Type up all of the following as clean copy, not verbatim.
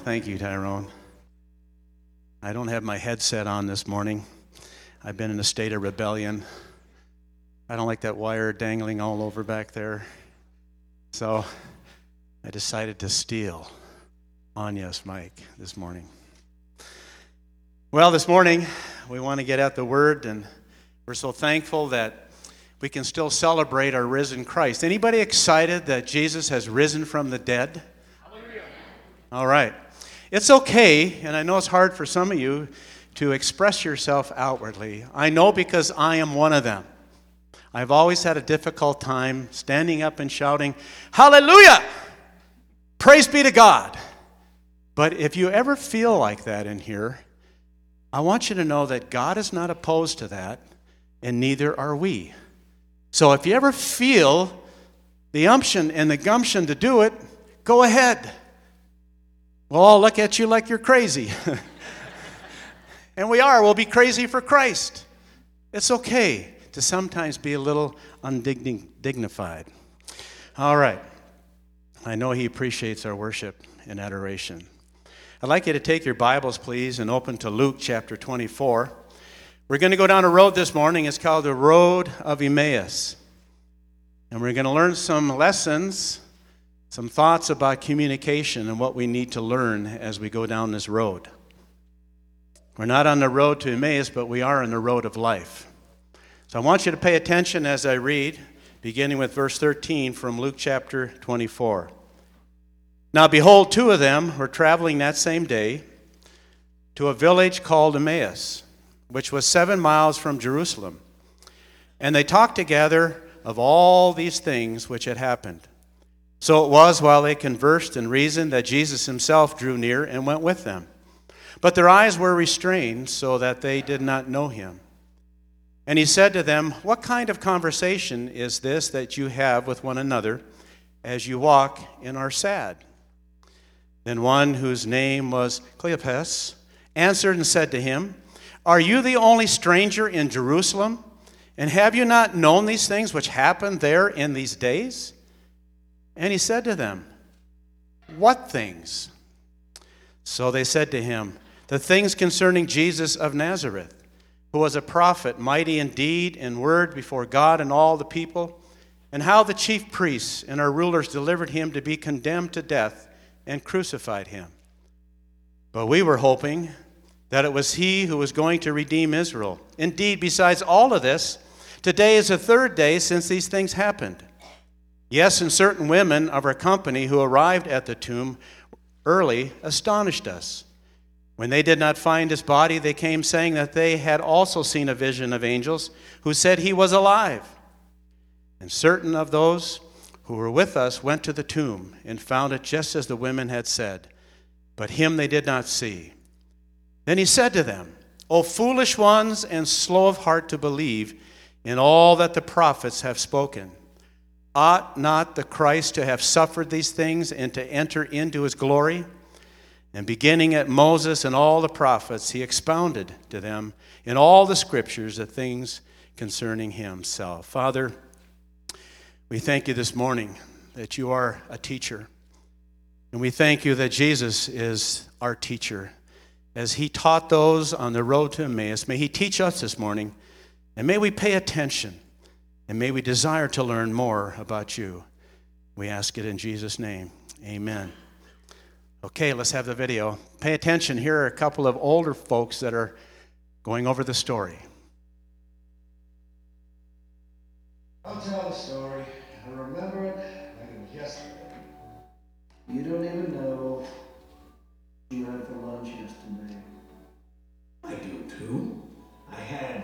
Thank you, Tyrone. I don't have my headset on this morning. I've been in a state of rebellion. I don't like that wire dangling all over back there. So I decided to steal Anya's mic this morning. Well, this morning we want to get at the Word, and we're so thankful that we can still celebrate our risen Christ. Anybody excited that Jesus has risen from the dead? Hallelujah. All right. It's okay, and I know it's hard for some of you to express yourself outwardly. I know because I am one of them. I've always had a difficult time standing up and shouting, "Hallelujah! Praise be to God!" But if you ever feel like that in here, I want you to know that God is not opposed to that, and neither are we. So if you ever feel the umption and the gumption to do it, go ahead. We'll all look at you like you're crazy. And we are. We'll be crazy for Christ. It's okay to sometimes be a little undignified. All right. I know he appreciates our worship and adoration. I'd like you to take your Bibles, please, and open to Luke chapter 24. We're going to go down a road this morning. It's called the Road of Emmaus. And we're going to learn some lessons, some thoughts about communication and what we need to learn as we go down this road. We're not on the road to Emmaus, but we are on the road of life. So I want you to pay attention as I read, beginning with verse 13 from Luke chapter 24. Now behold, two of them were traveling that same day to a village called Emmaus, which was 7 miles from Jerusalem. And they talked together of all these things which had happened. So it was while they conversed and reasoned that Jesus himself drew near and went with them. But their eyes were restrained so that they did not know him. And he said to them, "What kind of conversation is this that you have with one another as you walk and are sad?" Then one whose name was Cleopas answered and said to him, "Are you the only stranger in Jerusalem? And have you not known these things which happened there in these days?" And he said to them, "What things?" So they said to him, "The things concerning Jesus of Nazareth, who was a prophet, mighty in deed and word before God and all the people, and how the chief priests and our rulers delivered him to be condemned to death and crucified him. But we were hoping that it was he who was going to redeem Israel. Indeed, besides all of this, today is the third day since these things happened. Yes, and certain women of our company who arrived at the tomb early astonished us. When they did not find his body, they came saying that they had also seen a vision of angels who said he was alive. And certain of those who were with us went to the tomb and found it just as the women had said, but him they did not see. Then he said to them, "O foolish ones and slow of heart to believe in all that the prophets have spoken. Ought not the Christ to have suffered these things and to enter into his glory?" And beginning at Moses and all the prophets, he expounded to them in all the scriptures the things concerning himself. Father, we thank you this morning that you are a teacher. And we thank you that Jesus is our teacher. As he taught those on the road to Emmaus, may he teach us this morning, and may we pay attention, and may we desire to learn more about you. We ask it in Jesus' name. Amen. Okay, let's have the video. Pay attention. Here are a couple of older folks that are going over the story. I'll tell the story. I remember it like it was yesterday. You don't even know what you had for lunch yesterday. I do too. I had.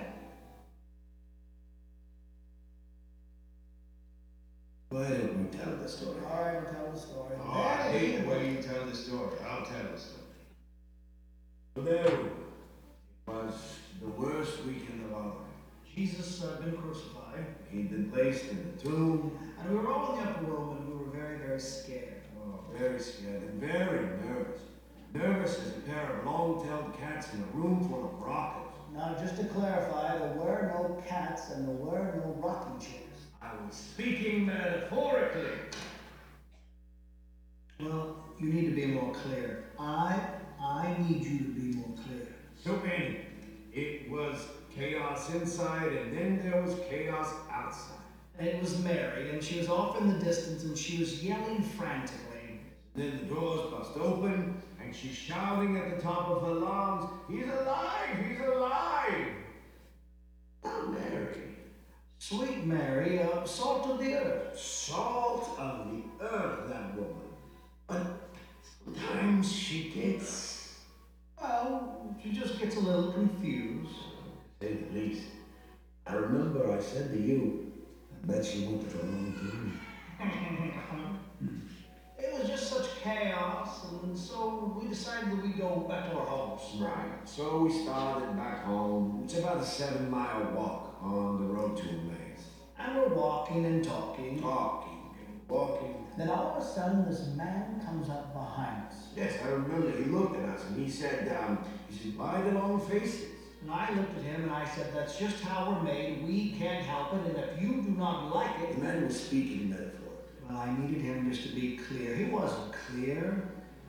Why don't you tell the story? All right, I'll tell the story. Oh, I hate the way you tell the story. I'll tell the story. Well, there we were. It was the worst weekend of our life. Jesus had been crucified. He'd been placed in the tomb. And we were all in the upper room and we were very, very scared. Oh, very scared and very nervous. Nervous as a pair of long-tailed cats in a room full of rockets. Now, just to clarify, there were no cats and there were no rocking chairs. I was speaking metaphorically. Well, you need to be more clear. I need you to be more clear. So Annie, it was chaos inside and then there was chaos outside. And it was Mary, and she was off in the distance, and she was yelling frantically. Then the doors bust open and she's shouting at the top of her lungs, "He's alive! He's alive!" Oh, Mary. Sweet Mary, salt of the earth. Salt of the earth, that woman. But sometimes she gets, Well, she just gets a little confused. to say the least. I remember I said to you, I bet she went to the wrong thing. It was just such chaos, and so we decided that we'd go back to our homes. Right, so we started back home. It's about a 7-mile walk on the road to Emmaus. And we're walking and talking. Talking and walking. Then all of a sudden, this man comes up behind us. Yes, I remember he looked at us and he said, "Why the long faces?" And I looked at him and I said, that's just how we're made. We can't help it, and if you do not like The it... man was speaking metaphor. Well, I needed him just to be clear. He wasn't clear.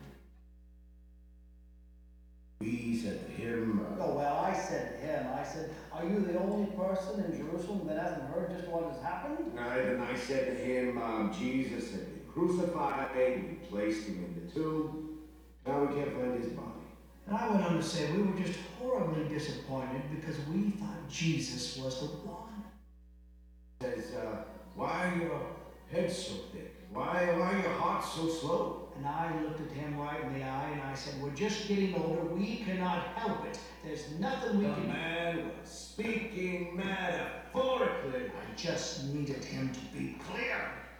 We said to him, Oh, well, I said to him, are you the only person in Jerusalem that hasn't heard just what has happened? and I said to him, Jesus had been crucified, we placed him in the tomb, now we can't find his body. And I went on to say we were just horribly disappointed because we thought Jesus was the one. He says, "Why are your heads so thick? Why are your hearts so slow?" And I looked at him right in the eye and I said, we're just getting older. We cannot help it. There's nothing we The can... man was speaking metaphorically. I just needed him to be clear.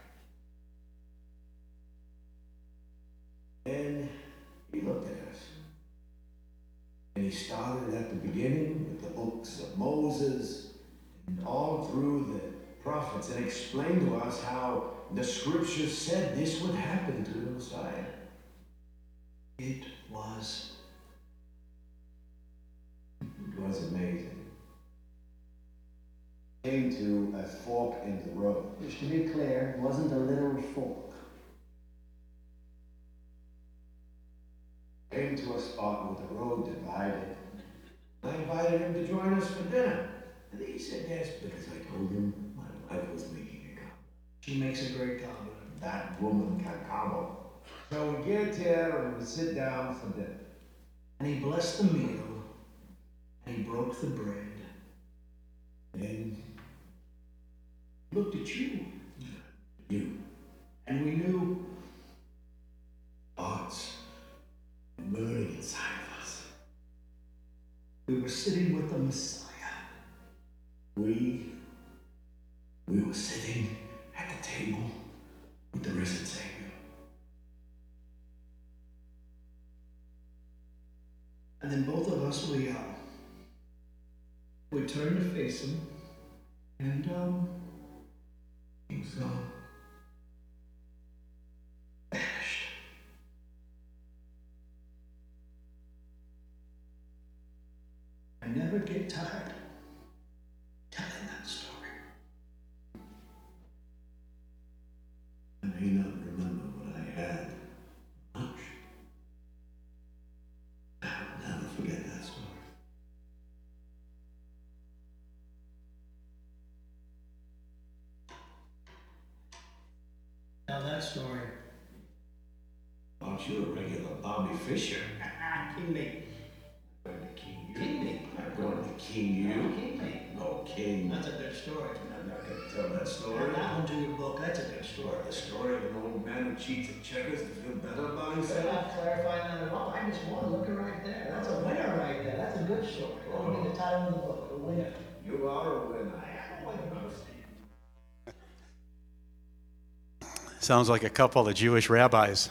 And he looked at us. And he started at the beginning with the books of Moses and all through the prophets and explained to us how the scriptures said this would happen to the Messiah. It was amazing. Came to a fork in the road. Just to be clear, it wasn't a literal fork. Came to a spot where the road divided. I invited him to join us for dinner. And he said yes because I told him my wife was making a comment. She makes a great comment. That woman can combo. So we get here and we sit down for dinner. And he blessed the meal, and he broke the bread, And looked at you, you, and we knew hearts burning inside of us. we were sitting with the Messiah. We were sitting at the table with the risen Savior. And then both of us, we turned to face him, and He was gone. vanished. I never get tired telling that story. I may not remember what I had much. I'll never forget that story. Now that story, Aren't you a regular Bobby Fischer? king me, I'm going to king you. king me, I'm going to king you. king me. No king. That's a good story. I'm not going to tell that story. Add that one to your book. That's a good story. The story of an old man who cheats at checkers to feel better about I'm himself. not clarifying that at all. I just want to look at right there. That's a winner right there. That's a good story. That would be the title of the book, a winner. You are a winner. I am a winner. Sounds like a couple of Jewish rabbis.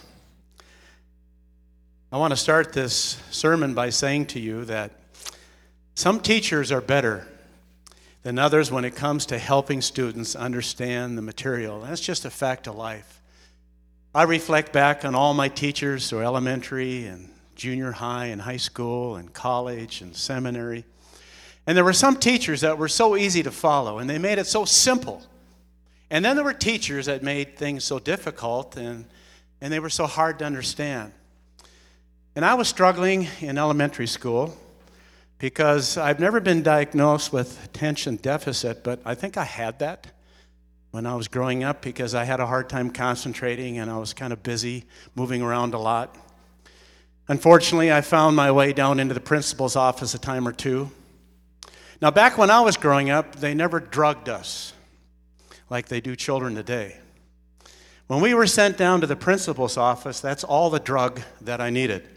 I want to start this sermon by saying to you that some teachers are better than others when it comes to helping students understand the material. That's just a fact of life. I reflect back on all my teachers through elementary and junior high and high school and college and seminary. And there were some teachers that were so easy to follow, and they made it so simple. And then there were teachers that made things so difficult, and they were so hard to understand. And I was struggling in elementary school because I've never been diagnosed with attention deficit, but I think I had that when I was growing up because I had a hard time concentrating and I was kind of busy, moving around a lot. Unfortunately, I found my way down into the principal's office a time or two. Now, back when I was growing up, they never drugged us like they do children today. When we were sent down to the principal's office, that's all the drug that I needed.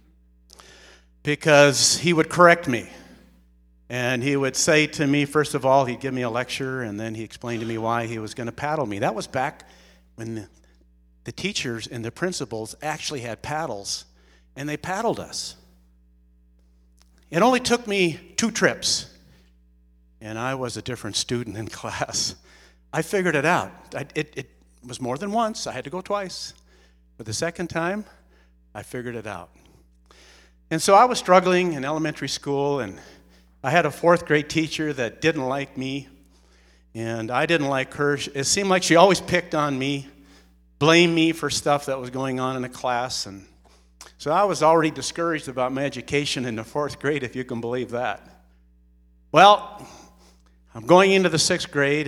Because he would correct me. And he would say to me, first of all, he'd give me a lecture, and then he explained to me why he was going to paddle me. That was back when the teachers and the principals actually had paddles, and they paddled us. It only took me 2 trips, and I was a different student in class. I figured it out. It was more than once. I had to go twice. But the second time, I figured it out. And so I was struggling in elementary school, and I had a 4th grade teacher that didn't like me, and I didn't like her. It seemed like she always picked on me, blamed me for stuff that was going on in the class. And so I was already discouraged about my education in the 4th grade, if you can believe that. Well, I'm going into the 6th grade,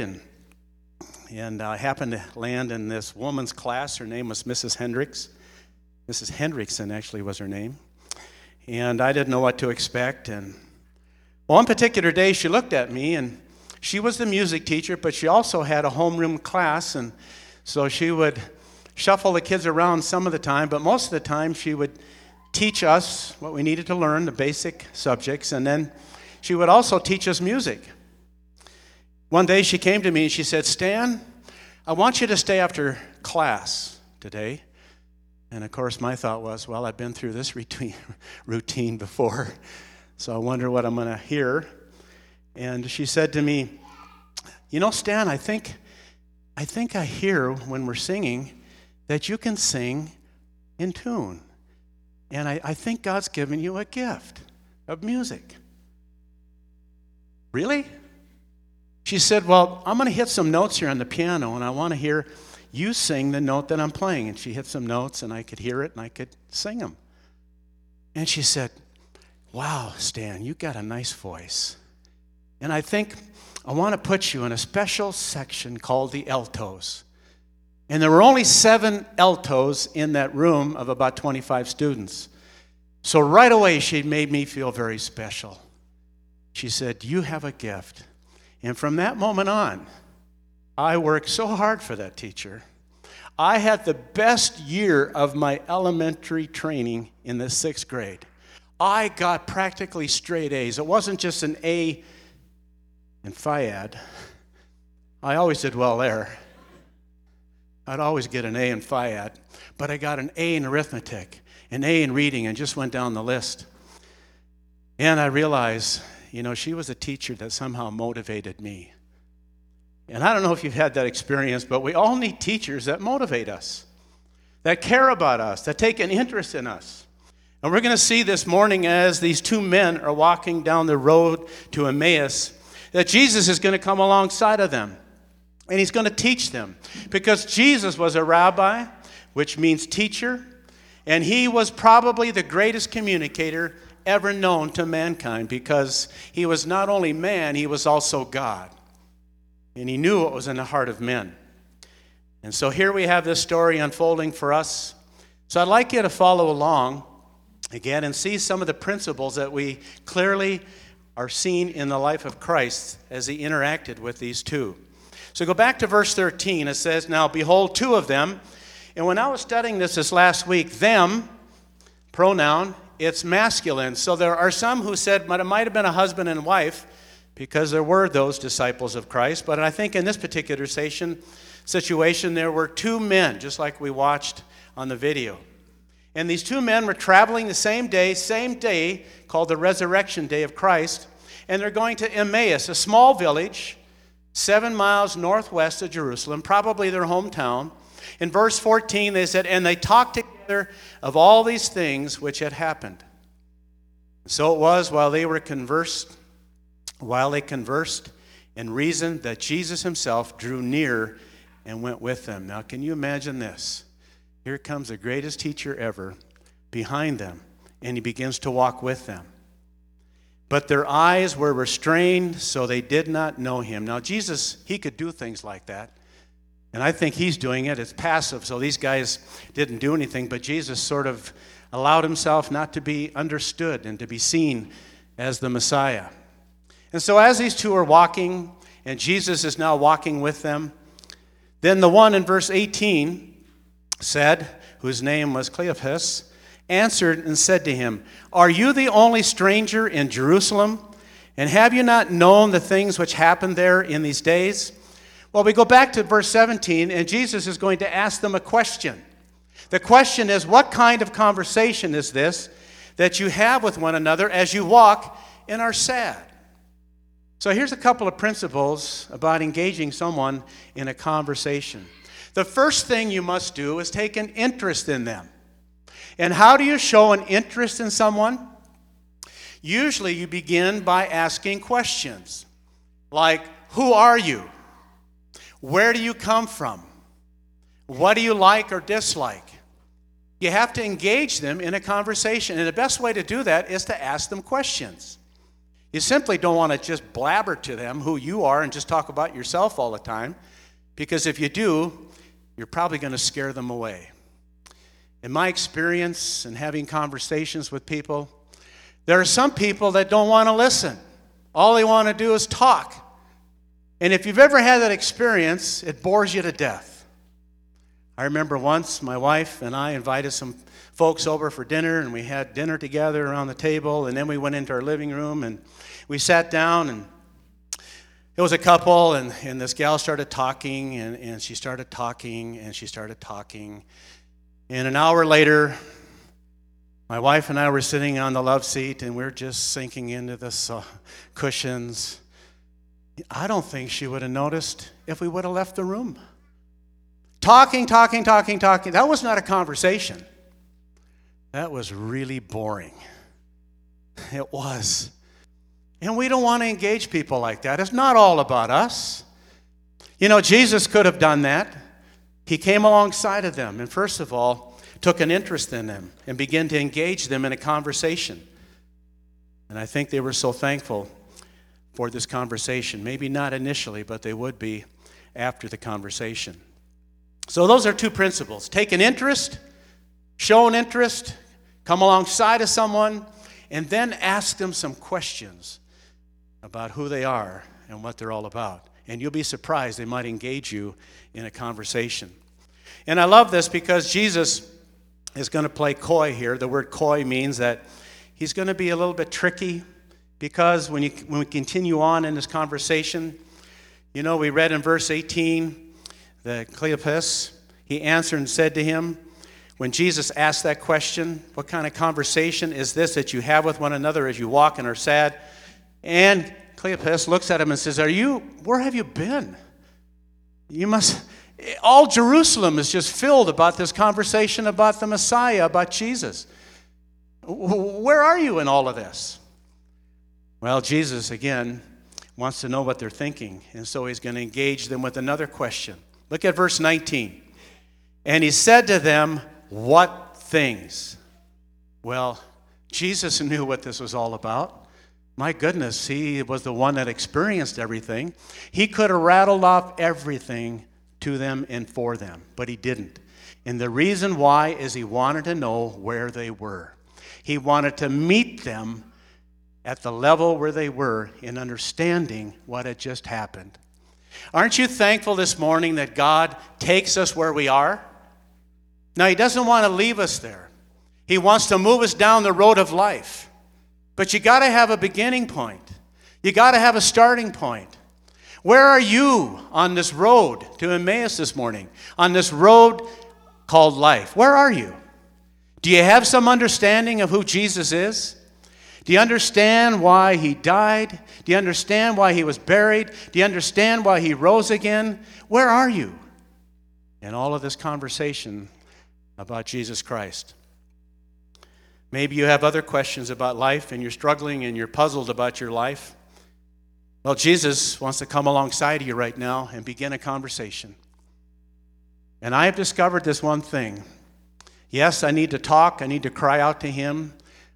and I happened to land in this woman's class. Her name was Mrs. Hendricks. Mrs. Hendrickson actually was her name. And I didn't know what to expect. And one particular day, she looked at me, and she was the music teacher, but she also had a homeroom class. And so she would shuffle the kids around some of the time, but most of the time she would teach us what we needed to learn, the basic subjects, and then she would also teach us music. One day she came to me and she said, "Stan, I want you to stay after class today." And of course my thought was, well, I've been through this routine before, so I wonder what I'm going to hear. And she said to me, "You know, Stan, I think I hear when we're singing that you can sing in tune. And I think God's given you a gift of music." "Really?" She said, "Well, I'm going to hit some notes here on the piano, and I want to hear you sing the note that I'm playing." And she hit some notes, and I could hear it, and I could sing them. And she said, "Wow, Stan, you got a nice voice. And I think I want to put you in a special section called the altos." And there were only 7 altos in that room of about 25 students. So right away, she made me feel very special. She said, "You have a gift." And from that moment on, I worked so hard for that teacher. I had the best year of my elementary training in the 6th grade. I got practically straight A's. It wasn't just an A in Phi-Ed. I always did well there. I'd always get an A in Phi-Ed, but I got an A in arithmetic, an A in reading, and just went down the list. And I realized, she was a teacher that somehow motivated me. And I don't know if you've had that experience, but we all need teachers that motivate us, that care about us, that take an interest in us. And we're going to see this morning as these 2 men are walking down the road to Emmaus, that Jesus is going to come alongside of them. And he's going to teach them. Because Jesus was a rabbi, which means teacher. And he was probably the greatest communicator ever known to mankind. Because he was not only man, he was also God. And he knew what was in the heart of men. And so here we have this story unfolding for us. So I'd like you to follow along again and see some of the principles that we clearly are seen in the life of Christ as he interacted with these 2. So go back to verse 13. It says, "Now behold, 2 of them." And when I was studying this last week, them, pronoun, it's masculine. So there are some who said, but it might have been a husband and wife, because there were those disciples of Christ. But I think in this particular situation, there were 2 men, just like we watched on the video. And these 2 men were traveling the same day, called the Resurrection Day of Christ. And they're going to Emmaus, a small village, 7 miles northwest of Jerusalem, probably their hometown. In verse 14, they said, "And they talked together of all these things which had happened." So it was while they conversed and reasoned, that Jesus himself drew near and went with them. Now, can you imagine this? Here comes the greatest teacher ever behind them, and he begins to walk with them. But their eyes were restrained, so they did not know him. Now, Jesus, he could do things like that. And I think he's doing it. It's passive, so these guys didn't do anything. But Jesus sort of allowed himself not to be understood and to be seen as the Messiah. And so as these two are walking, and Jesus is now walking with them, then the one in verse 18 said, whose name was Cleopas, answered and said to him, "Are you the only stranger in Jerusalem? And have you not known the things which happened there in these days?" Well, we go back to verse 17, and Jesus is going to ask them a question. The question is, what kind of conversation is this that you have with one another as you walk and are sad? So here's a couple of principles about engaging someone in a conversation. The first thing you must do is take an interest in them. And how do you show an interest in someone? Usually you begin by asking questions like, who are you? Where do you come from? What do you like or dislike? You have to engage them in a conversation, and the best way to do that is to ask them questions. You simply don't want to just blabber to them who you are and just talk about yourself all the time, because if you do, you're probably going to scare them away. In my experience in having conversations with people, there are some people that don't want to listen. All they want to do is talk. And if you've ever had that experience, it bores you to death. I remember once my wife and I invited some folks over for dinner, and we had dinner together around the table, and then we went into our living room, and we sat down, and it was a couple, and this gal started talking, and she started talking, and she started talking. And an hour later, my wife and I were sitting on the love seat, and we're just sinking into the cushions. I don't think she would have noticed if we would have left the room. Talking. That was not a conversation. That was really boring. It was. And we don't want to engage people like that. It's not all about us. You know, Jesus could have done that. He came alongside of them and, first of all, took an interest in them and began to engage them in a conversation. And I think they were so thankful for this conversation. Maybe not initially, but they would be after the conversation. So those are two principles. Take an interest, show an interest, come alongside of someone, and then ask them some questions about who they are and what they're all about. And you'll be surprised they might engage you in a conversation. And I love this because Jesus is going to play coy here. The word coy means that he's going to be a little bit tricky, because when we continue on in this conversation, you know, we read in verse 18 that Cleopas, he answered and said to him, when Jesus asked that question, what kind of conversation is this that you have with one another as you walk and are sad? And Cleopas looks at him and says, where have you been? All Jerusalem is just filled about this conversation about the Messiah, about Jesus. Where are you in all of this? Well, Jesus, again, wants to know what they're thinking, and so he's going to engage them with another question. Look at verse 19. And he said to them, what things? Well, Jesus knew what this was all about. My goodness, he was the one that experienced everything. He could have rattled off everything to them and for them, but he didn't. And the reason why is he wanted to know where they were. He wanted to meet them at the level where they were in understanding what had just happened. Aren't you thankful this morning that God takes us where we are? Now, he doesn't want to leave us there. He wants to move us down the road of life. But you got to have a beginning point. You got to have a starting point. Where are you on this road to Emmaus this morning? On this road called life? Where are you? Do you have some understanding of who Jesus is? Do you understand why he died? Do you understand why he was buried? Do you understand why he rose again? Where are you in all of this conversation about Jesus Christ? Maybe you have other questions about life and you're struggling and you're puzzled about your life. Well, Jesus wants to come alongside of you right now and begin a conversation. And I have discovered this one thing. Yes, I need to talk. I need to cry out to him.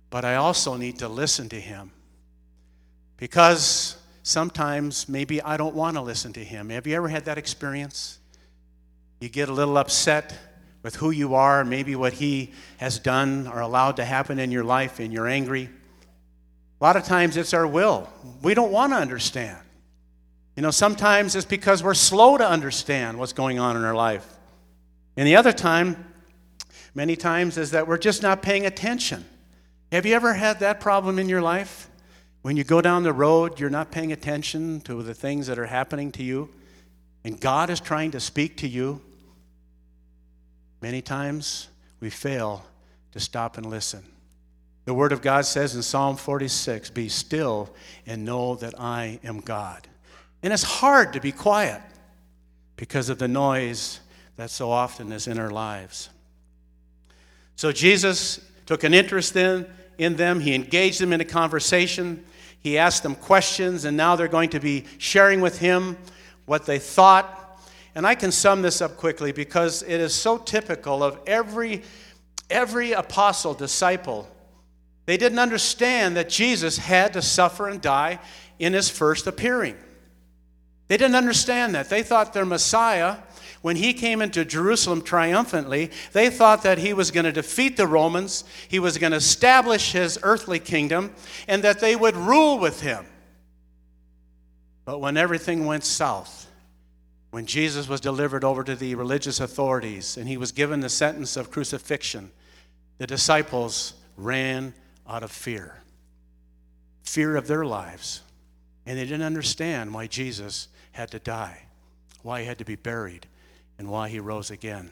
but I also need to listen to him. Because sometimes maybe I don't want to listen to him. Have you ever had that experience? You get a little upset with who you are, maybe what he has done or allowed to happen in your life, and you're angry. A lot of times it's our will. We don't want to understand. Sometimes it's because we're slow to understand what's going on in our life. And the other time, many times, is that we're just not paying attention. Have you ever had that problem in your life? When you go down the road, you're not paying attention to the things that are happening to you, and God is trying to speak to you. Many times we fail to stop and listen. The Word of God says in Psalm 46, "Be still and know that I am God." And it's hard to be quiet because of the noise that so often is in our lives. So Jesus took an interest in them. He engaged them in a conversation. He asked them questions, and now they're going to be sharing with him what they thought. And I can sum this up quickly because it is so typical of every apostle, disciple. They didn't understand that Jesus had to suffer and die in his first appearing. They didn't understand that. They thought their Messiah, when he came into Jerusalem triumphantly, they thought that he was going to defeat the Romans, he was going to establish his earthly kingdom, and that they would rule with him. But when everything went south, when Jesus was delivered over to the religious authorities and he was given the sentence of crucifixion, the disciples ran out of fear of their lives. And they didn't understand why Jesus had to die, why he had to be buried, and why he rose again.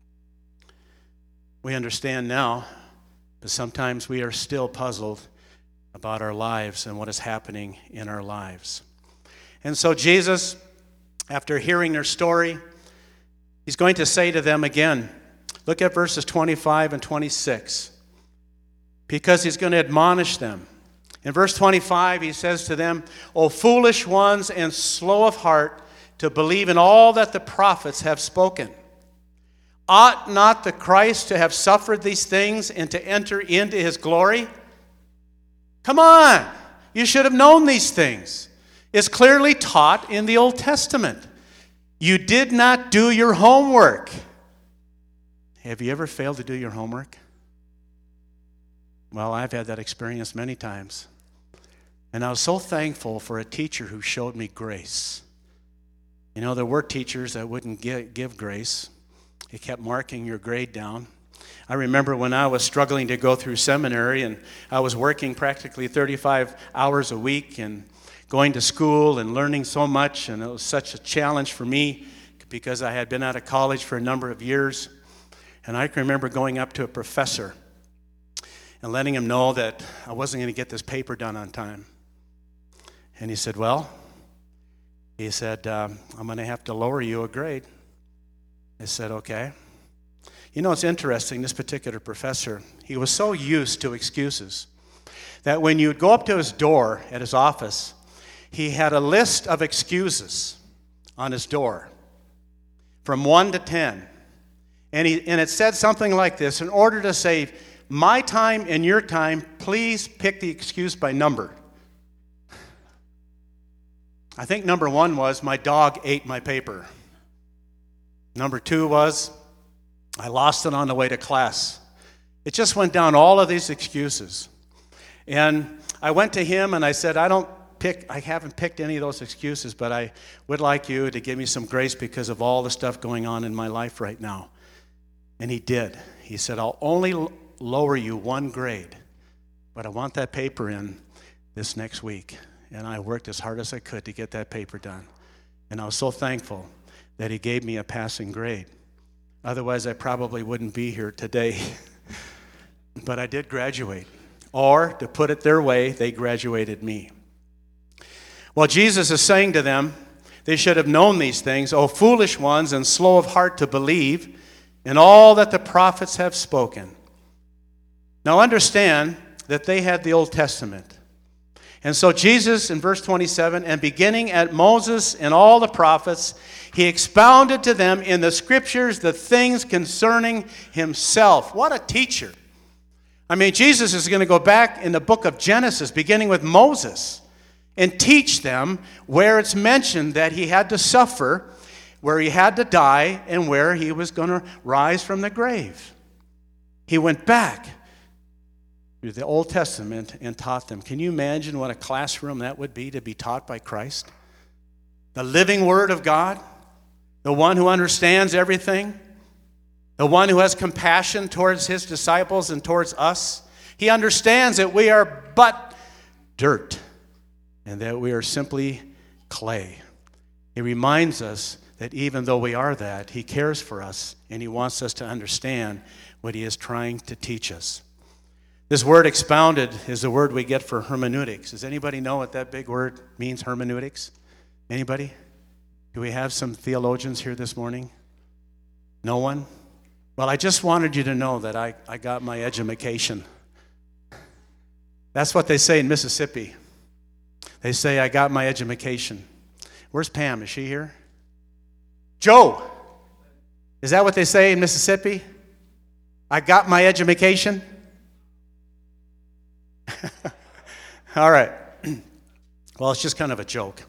We understand now, but sometimes we are still puzzled about our lives and what is happening in our lives. And so Jesus, after hearing their story, he's going to say to them again, look at verses 25 and 26, because he's going to admonish them. In verse 25, he says to them, "O foolish ones and slow of heart to believe in all that the prophets have spoken. Ought not the Christ to have suffered these things and to enter into his glory?" Come on, you should have known these things. It's clearly taught in the Old Testament. You did not do your homework. Have you ever failed to do your homework? Well, I've had that experience many times. And I was so thankful for a teacher who showed me grace. There were teachers that wouldn't give grace. They kept marking your grade down. I remember when I was struggling to go through seminary, and I was working practically 35 hours a week and going to school and learning so much, and it was such a challenge for me because I had been out of college for a number of years. And I can remember going up to a professor and letting him know that I wasn't going to get this paper done on time. And he said, I'm going to have to lower you a grade. I said, okay. It's interesting, this particular professor, he was so used to excuses that when you'd go up to his door at his office, he had a list of excuses on his door from 1 to 10. And it said something like this: in order to save my time and your time, please pick the excuse by number. I think number 1 was, my dog ate my paper. Number 2 was, I lost it on the way to class. It just went down all of these excuses. And I went to him and I said, I haven't picked any of those excuses, but I would like you to give me some grace because of all the stuff going on in my life right now. And he did. He said, I'll only lower you 1 grade, but I want that paper in this next week. And I worked as hard as I could to get that paper done. And I was so thankful that he gave me a passing grade. Otherwise, I probably wouldn't be here today. But I did graduate. Or, to put it their way, they graduated me. Well, Jesus is saying to them, they should have known these things, O foolish ones and slow of heart to believe in all that the prophets have spoken. Now understand that they had the Old Testament. And so Jesus, in verse 27, and beginning at Moses and all the prophets, he expounded to them in the scriptures the things concerning himself. What a teacher. I mean, Jesus is going to go back in the book of Genesis, beginning with Moses, and teach them where it's mentioned that he had to suffer, where he had to die, and where he was going to rise from the grave. He went back through the Old Testament and taught them. Can you imagine what a classroom that would be to be taught by Christ? The living Word of God, the one who understands everything, the one who has compassion towards his disciples and towards us. He understands that we are but dirt and that we are simply clay. He reminds us that even though we are that, he cares for us and he wants us to understand what he is trying to teach us. This word expounded is the word we get for hermeneutics. Does anybody know what that big word means, hermeneutics? Anybody? Do we have some theologians here this morning? No one? Well, I just wanted you to know that I got my edumacation. That's what they say in Mississippi. They say, I got my edumacation. Where's Pam? Is she here? Joe! Is that what they say in Mississippi? I got my edumacation? All right. Well, it's just kind of a joke.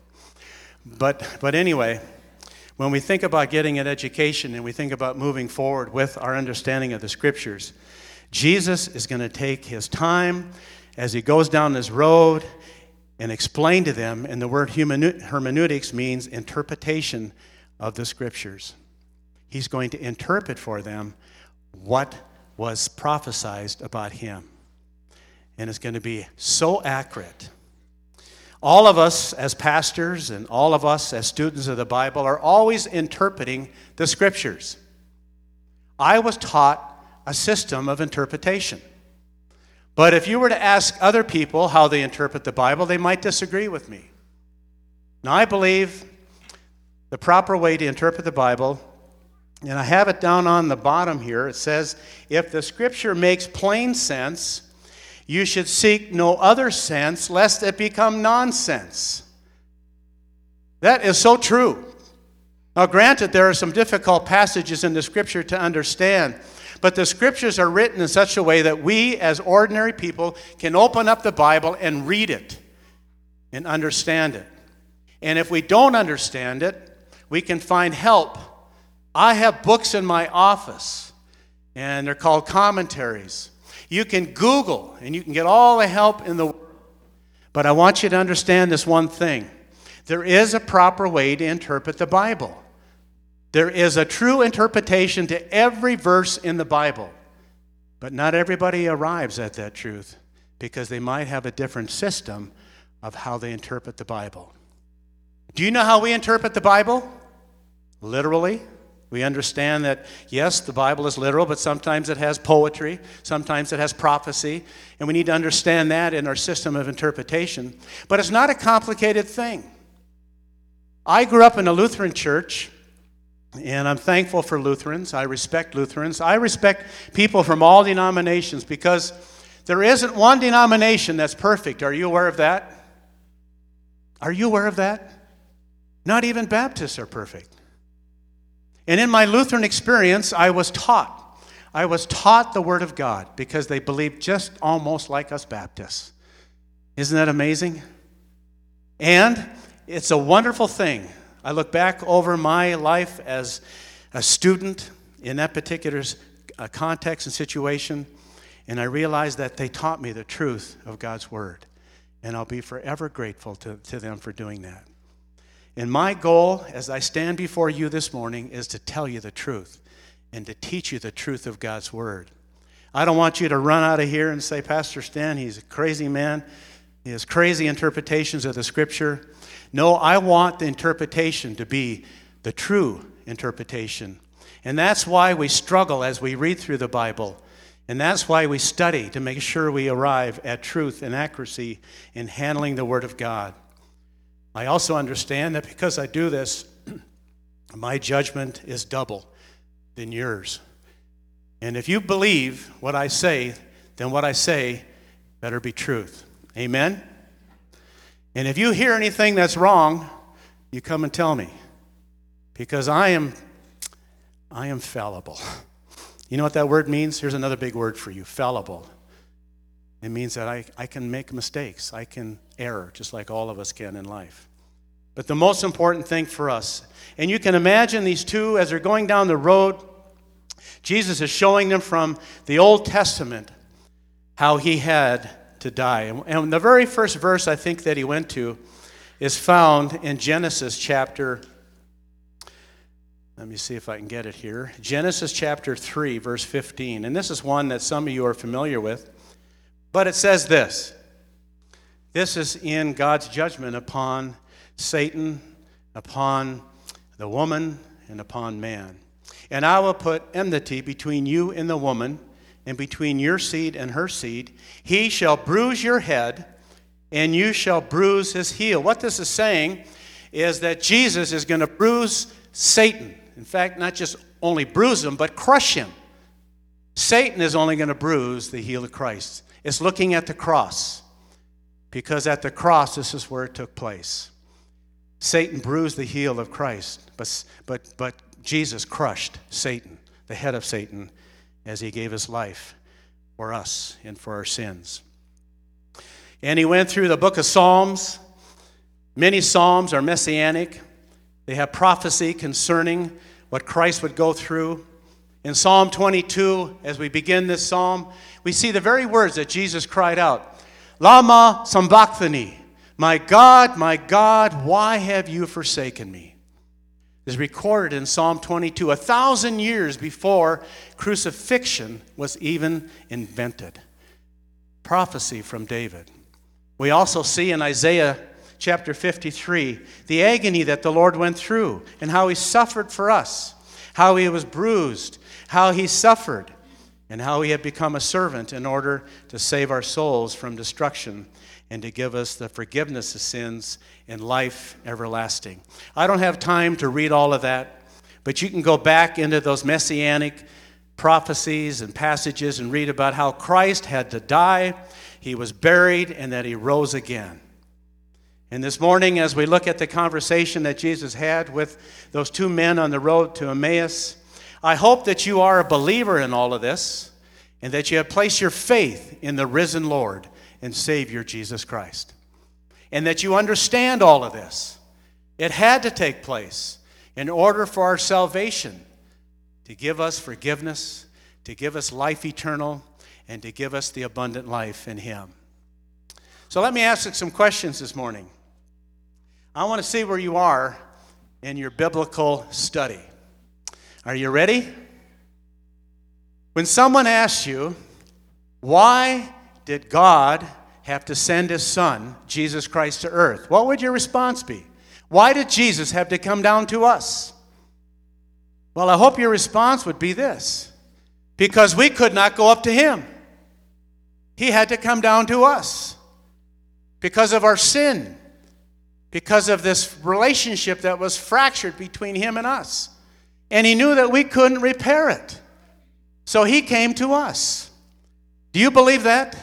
But anyway, when we think about getting an education and we think about moving forward with our understanding of the Scriptures, Jesus is going to take his time as he goes down this road and explain to them, and the word hermeneutics means interpretation of the Scriptures. He's going to interpret for them what was prophesied about him. And it's going to be so accurate. All of us as pastors and all of us as students of the Bible are always interpreting the Scriptures. I was taught a system of interpretation. But if you were to ask other people how they interpret the Bible, they might disagree with me. Now, I believe the proper way to interpret the Bible, and I have it down on the bottom here, it says, if the Scripture makes plain sense, you should seek no other sense, lest it become nonsense. That is so true. Now, granted, there are some difficult passages in the Scripture to understand, but the Scriptures are written in such a way that we, as ordinary people, can open up the Bible and read it and understand it. And if we don't understand it, we can find help. I have books in my office, and they're called commentaries. You can Google, and you can get all the help in the world. But I want you to understand this one thing. There is a proper way to interpret the Bible. There is a true interpretation to every verse in the Bible. But not everybody arrives at that truth because they might have a different system of how they interpret the Bible. Do you know how we interpret the Bible? Literally. We understand that, yes, the Bible is literal, but sometimes it has poetry, sometimes it has prophecy, and we need to understand that in our system of interpretation. But it's not a complicated thing. I grew up in a Lutheran church, and I'm thankful for Lutherans. I respect Lutherans. I respect people from all denominations because there isn't one denomination that's perfect. Are you aware of that? Are you aware of that? Not even Baptists are perfect. And in my Lutheran experience, I was taught the Word of God because they believed just almost like us Baptists. Isn't that amazing? And it's a wonderful thing. I look back over my life as a student in that particular context and situation, and I realize that they taught me the truth of God's Word. And I'll be forever grateful to them for doing that. And my goal as I stand before you this morning is to tell you the truth and to teach you the truth of God's Word. I don't want you to run out of here and say, Pastor Stan, he's a crazy man. He has crazy interpretations of the Scripture. No, I want the interpretation to be the true interpretation. And that's why we struggle as we read through the Bible. And that's why we study to make sure we arrive at truth and accuracy in handling the Word of God. I also understand that because I do this, my judgment is double than yours. And if you believe what I say, then what I say better be truth. Amen? And if you hear anything that's wrong, you come and tell me. Because I am fallible. You know what that word means? Here's another big word for you, fallible. It means that I can make mistakes. I can err, just like all of us can in life. But the most important thing for us, and you can imagine these two as they're going down the road, Jesus is showing them from the Old Testament how he had to die. And the very first verse I think that he went to is found in Genesis chapter, let me see if I can get it here. Genesis chapter 3, verse 15. And this is one that some of you are familiar with. But it says this. This is in God's judgment upon Satan, upon the woman, and upon man. And I will put enmity between you and the woman, and between your seed and her seed. He shall bruise your head, and you shall bruise his heel. What this is saying is that Jesus is going to bruise Satan. In fact, not just only bruise him, but crush him. Satan is only going to bruise the heel of Christ. It's looking at the cross, because at the cross, this is where it took place. Satan bruised the heel of Christ, but Jesus crushed Satan, the head of Satan, as he gave his life for us and for our sins. And he went through the book of Psalms. Many Psalms are messianic. They have prophecy concerning what Christ would go through. In Psalm 22, as we begin this psalm, we see the very words that Jesus cried out, Lama sabachthani, my God, why have you forsaken me? Is recorded in Psalm 22, 1,000 years before crucifixion was even invented. Prophecy from David. We also see in Isaiah chapter 53 the agony that the Lord went through and how he suffered for us, how he was bruised, how he suffered, and how he had become a servant in order to save our souls from destruction and to give us the forgiveness of sins and life everlasting. I don't have time to read all of that, but you can go back into those messianic prophecies and passages and read about how Christ had to die, he was buried, and that he rose again. And this morning, as we look at the conversation that Jesus had with those two men on the road to Emmaus, I hope that you are a believer in all of this and that you have placed your faith in the risen Lord and Savior Jesus Christ. And that you understand all of this. It had to take place in order for our salvation, to give us forgiveness, to give us life eternal, and to give us the abundant life in him. So let me ask you some questions this morning. I want to see where you are in your biblical study. Are you ready? When someone asks you, why did God have to send his son, Jesus Christ, to earth? What would your response be? Why did Jesus have to come down to us? Well, I hope your response would be this. Because we could not go up to him. He had to come down to us. Because of our sin. Because of this relationship that was fractured between him and us. And he knew that we couldn't repair it. So he came to us. Do you believe that?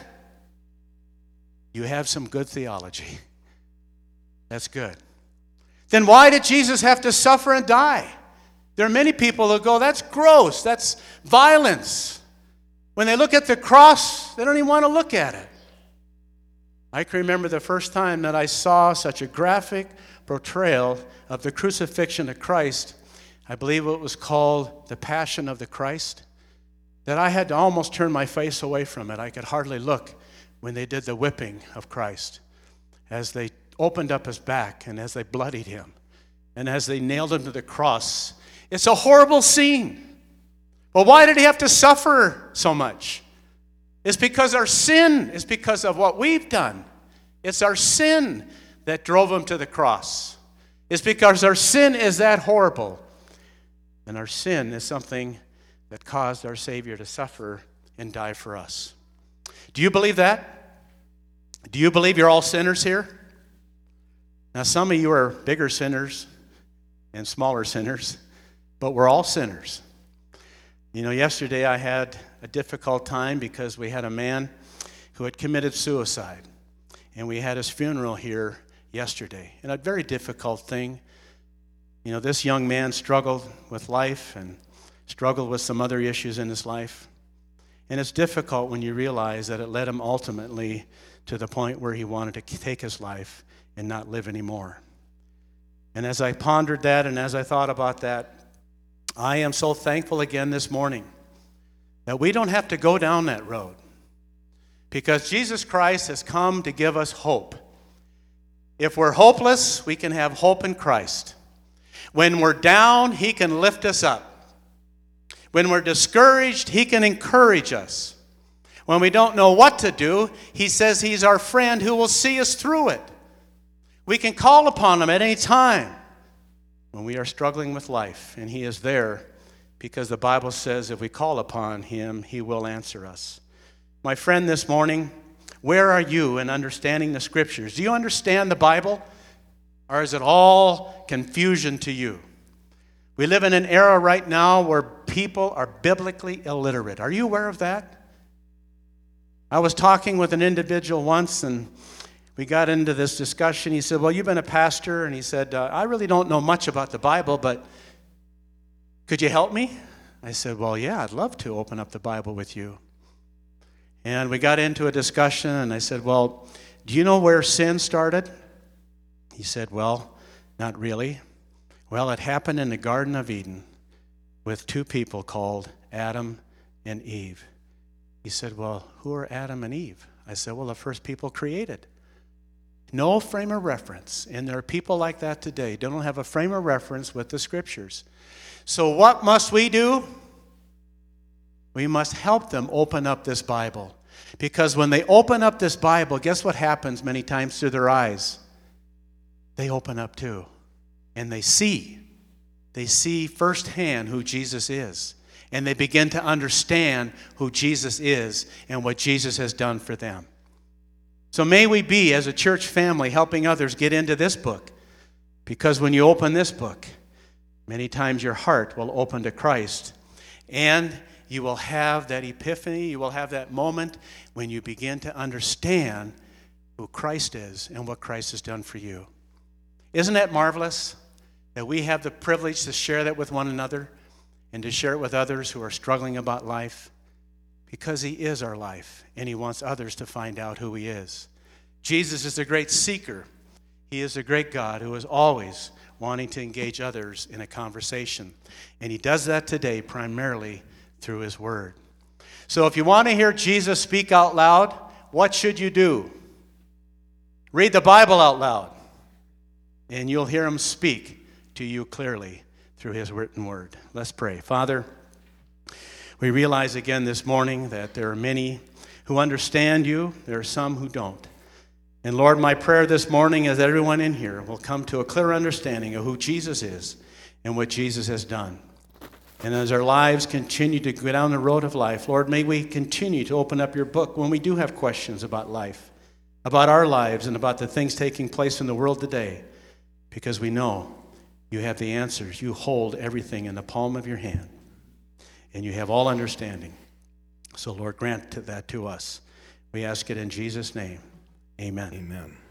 You have some good theology. That's good. Then why did Jesus have to suffer and die? There are many people who go, that's gross, that's violence. When they look at the cross, they don't even want to look at it. I can remember the first time that I saw such a graphic portrayal of the crucifixion of Christ. I believe it was called The Passion of the Christ, that I had to almost turn my face away from it. I could hardly look when they did the whipping of Christ, as they opened up his back and as they bloodied him and as they nailed him to the cross. It's a horrible scene. Well, why did he have to suffer so much? It's because our sin is because of what we've done. It's our sin that drove him to the cross. It's because our sin is that horrible. And our sin is something that caused our Savior to suffer and die for us. Do you believe that? Do you believe you're all sinners here? Now, some of you are bigger sinners and smaller sinners, but we're all sinners. You know, yesterday I had a difficult time because we had a man who had committed suicide, and we had his funeral here yesterday. And a very difficult thing. You know, this young man struggled with life and struggled with some other issues in his life. And it's difficult when you realize that it led him ultimately to the point where he wanted to take his life and not live anymore. And as I pondered that and as I thought about that, I am so thankful again this morning that we don't have to go down that road, because Jesus Christ has come to give us hope. If we're hopeless, we can have hope in Christ. When we're down, he can lift us up. When we're discouraged, he can encourage us. When we don't know what to do, he says he's our friend who will see us through it. We can call upon him at any time when we are struggling with life, and he is there because the Bible says if we call upon him, he will answer us. My friend, this morning, where are you in understanding the Scriptures? Do you understand the Bible, or is it all confusion to you? We live in an era right now where people are biblically illiterate. Are you aware of that? I was talking with an individual once, and we got into this discussion. He said, well, you've been a pastor, and he said, I really don't know much about the Bible, but could you help me? I said, well, yeah, I'd love to open up the Bible with you. And we got into a discussion, and I said, well, do you know where sin started? He said, well, not really. Well, it happened in the Garden of Eden with two people called Adam and Eve. He said, well, who are Adam and Eve? I said, well, the first people created. No frame of reference. And there are people like that today. They don't have a frame of reference with the Scriptures. So what must we do? We must help them open up this Bible. Because when they open up this Bible, guess what happens many times to their eyes? They open up too. And they see. They see firsthand who Jesus is. And they begin to understand who Jesus is and what Jesus has done for them. So may we be, as a church family, helping others get into this book. Because when you open this book, many times your heart will open to Christ. And you will have that epiphany, you will have that moment when you begin to understand who Christ is and what Christ has done for you. Isn't that marvelous that we have the privilege to share that with one another and to share it with others who are struggling about life? Because he is our life, and he wants others to find out who he is. Jesus is a great seeker. He is a great God who is always wanting to engage others in a conversation. And he does that today primarily through his word. So if you want to hear Jesus speak out loud, what should you do? Read the Bible out loud, and you'll hear him speak to you clearly through his written word. Let's pray. Father, we realize again this morning that there are many who understand you. There are some who don't. And Lord, my prayer this morning is that everyone in here will come to a clear understanding of who Jesus is and what Jesus has done. And as our lives continue to go down the road of life, Lord, may we continue to open up your book when we do have questions about life, about our lives, and about the things taking place in the world today, because we know you have the answers. You hold everything in the palm of your hand, and you have all understanding. So, Lord, grant that to us. We ask it in Jesus' name. Amen. Amen.